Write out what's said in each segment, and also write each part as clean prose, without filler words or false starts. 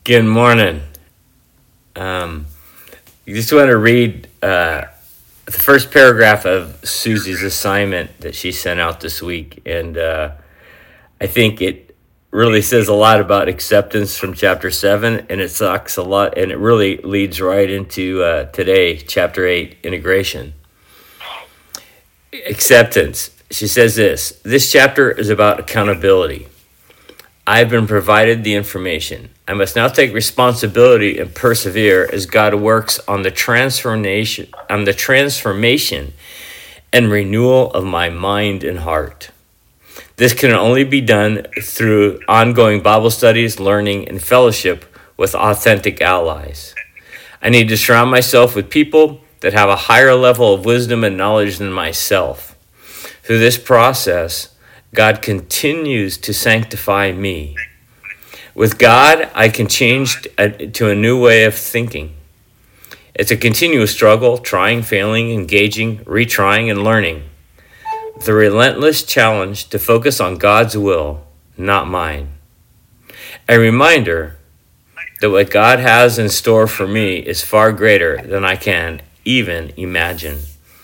Good morning. You just want to read the first paragraph of Susie's assignment that she sent out this week, and I think it really says a lot about acceptance from chapter 7, and it talks a lot, and it really leads right into today, chapter 8, integration. Acceptance. She says this chapter is about accountability. I've been provided the information. I must now take responsibility and persevere as God works on the transformation and renewal of my mind and heart. This can only be done through ongoing Bible studies, learning, and fellowship with authentic allies. I need to surround myself with people that have a higher level of wisdom and knowledge than myself. Through this process, God continues to sanctify me. With God, I can change to a new way of thinking. It's a continuous struggle, trying, failing, engaging, retrying, and learning. The relentless challenge to focus on God's will, not mine. A reminder that what God has in store for me is far greater than I can even imagine.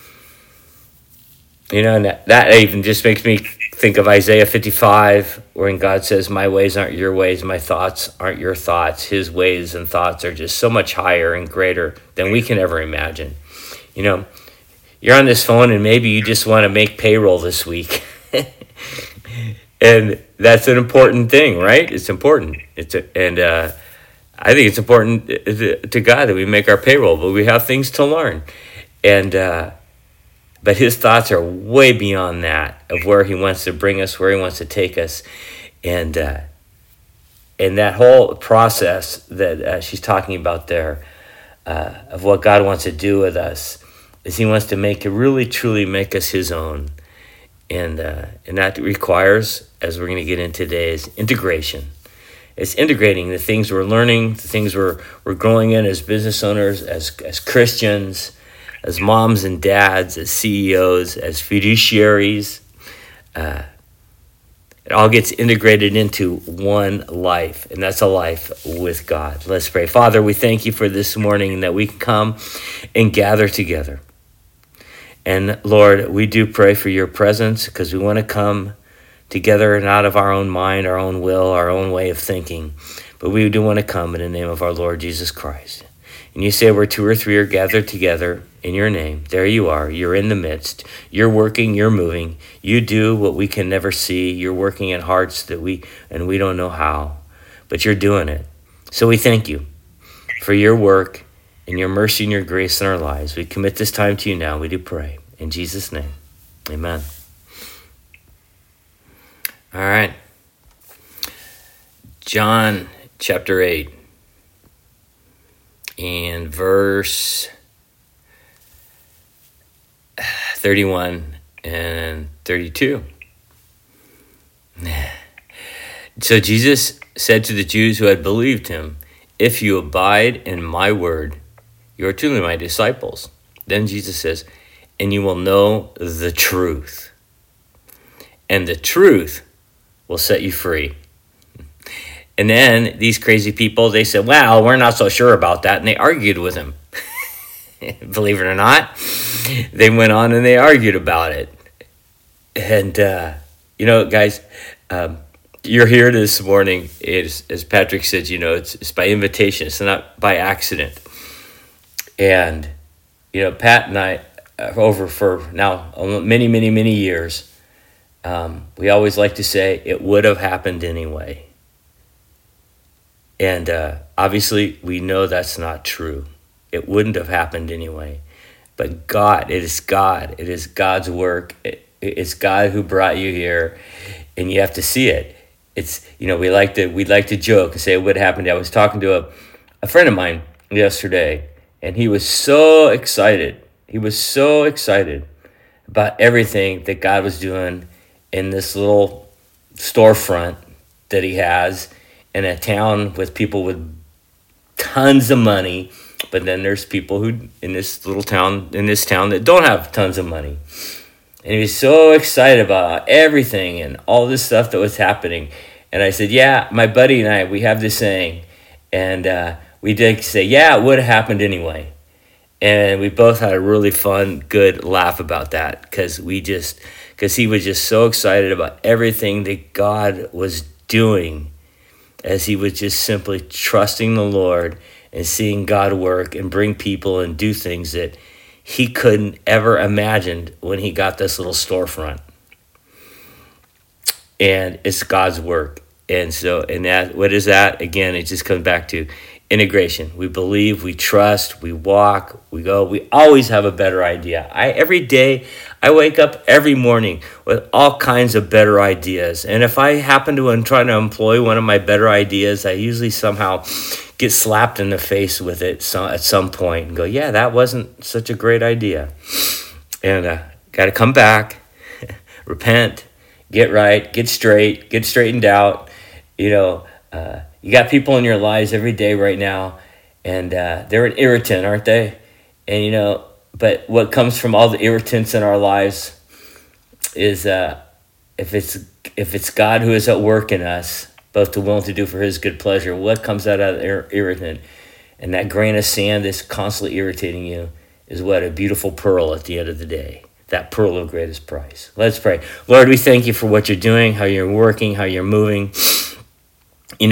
You know, and that even just makes me think of Isaiah 55, wherein God says, my ways aren't your ways, my thoughts aren't your thoughts. His ways and thoughts are just so much higher and greater than we can ever imagine. You know, you're on this phone and maybe you just want to make payroll this week. And that's an important thing, right? It's important. I think it's important to God that we make our payroll, but we have things to learn. But his thoughts are way beyond that, of where he wants to bring us, where he wants to take us. And that whole process that she's talking about there, of what God wants to do with us, is he wants to really truly make us his own. And that requires, as we're going to get into today, is integration. It's integrating the things we're learning, the things we're growing in as business owners, as Christians, as moms and dads, as CEOs, as fiduciaries. It all gets integrated into one life, and that's a life with God. Let's pray. Father, we thank you for this morning that we can come and gather together. And Lord, we do pray for your presence, because we want to come together and out of our own mind, our own will, our own way of thinking. But we do want to come in the name of our Lord Jesus Christ. And you say where 2 or 3 are gathered together in your name, there you are. You're in the midst. You're working, you're moving. You do what we can never see. You're working in hearts that we don't know how, but you're doing it. So we thank you for your work and your mercy and your grace in our lives. We commit this time to you now. We do pray. In Jesus' name, amen. All right. John chapter 8 and verse 31 and 32. So Jesus said to the Jews who had believed him, if you abide in my word, you are truly my disciples. Then Jesus says, and you will know the truth, and the truth will set you free. And then these crazy people, they said, well, we're not so sure about that. And they argued with him. Believe it or not, they went on and they argued about it. And, guys, you're here this morning, as Patrick said, it's by invitation. It's not by accident. And, Pat and I, over for now many, many, many years, we always like to say it would have happened anyway. And obviously, we know that's not true. It wouldn't have happened anyway. But God, it is God. It is God's work. It's God who brought you here, and you have to see it. It's we'd like to joke and say it would have happened. I was talking to a friend of mine yesterday, and he was so excited. He was so excited about everything that God was doing in this little storefront that he has in a town with people with tons of money. But then there's people who in this town that don't have tons of money. And he was so excited about everything and all this stuff that was happening. And I said, yeah, my buddy and I, we have this saying, And we did say, yeah, it would have happened anyway. And we both had a really fun, good laugh about that because he was just so excited about everything that God was doing as he was just simply trusting the Lord and seeing God work and bring people and do things that he couldn't ever imagine when he got this little storefront. And it's God's work. And that, what is that? Again, it just comes back to integration. We believe, we trust, we walk, we go. We always have a better idea. Every day, I wake up every morning with all kinds of better ideas. And if I happen to try to employ one of my better ideas, I usually somehow get slapped in the face with it at some point and go, yeah, that wasn't such a great idea. And got to come back, repent, get right, get straightened out. You got people in your lives every day right now, and they're an irritant, aren't they? And but what comes from all the irritants in our lives is if it's God who is at work in us, both to will and to do for his good pleasure, what comes out of the irritant? And that grain of sand that's constantly irritating you is what? A beautiful pearl at the end of the day. That pearl of greatest price. Let's pray. Lord, we thank you for what you're doing, how you're working, how you're moving. We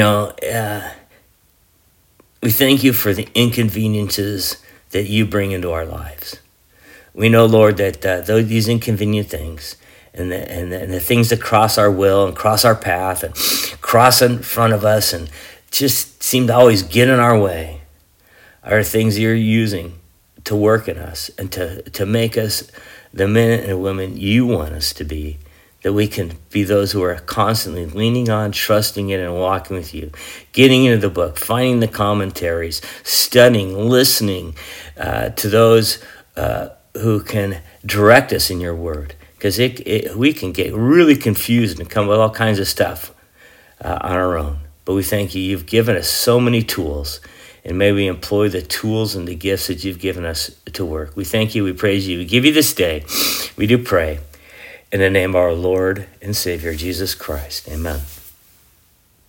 thank you for the inconveniences that you bring into our lives. We know, Lord, that these inconvenient things and the things that cross our will and cross our path and cross in front of us and just seem to always get in our way are things you're using to work in us and to make us the men and women you want us to be, that we can be those who are constantly leaning on, trusting in, and walking with you, getting into the book, finding the commentaries, studying, listening to those who can direct us in your word. Because we can get really confused and come with all kinds of stuff on our own. But we thank you. You've given us so many tools, and may we employ the tools and the gifts that you've given us to work. We thank you. We praise you. We give you this day. We do pray. In the name of our Lord and Savior, Jesus Christ. Amen.